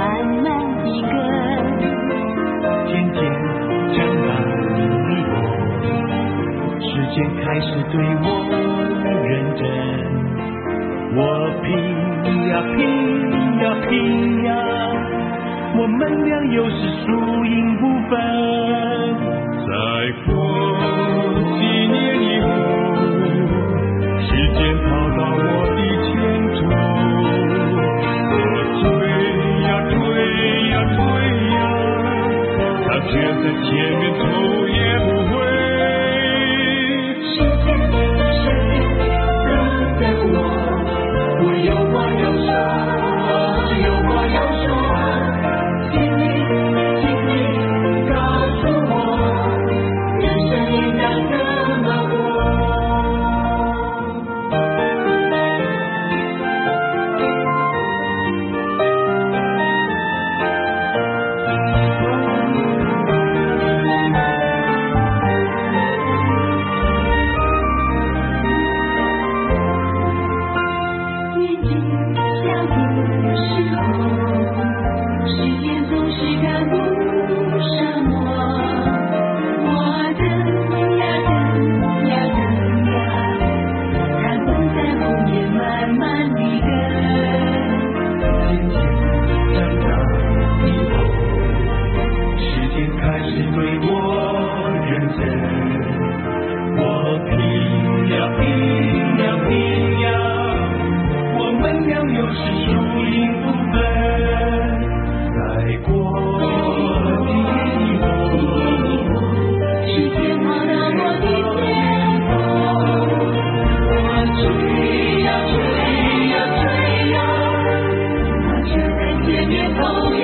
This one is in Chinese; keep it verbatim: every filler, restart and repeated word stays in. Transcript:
慢慢的跟， 渐渐长大以后，时间开始对我认真，我拼呀拼呀拼呀，我们俩又是输赢不分。再过几年以后，时间跑到我的前途，我追呀追呀追呀，他却在前面头也不回。 时间时间等等我，我有话要说，有话要说，请你请你告诉我，人生应该怎么过。年纪相同的时候，时间总是赶不上我，我等呀等呀等呀，他总在后面慢慢地跟。 渐渐长大以后，时间开始对我认真，我拼呀拼呀拼呀，我们俩又是输赢不分。再过几年以后， 时间跑到我的前头，我追呀追呀追呀，他却在前面头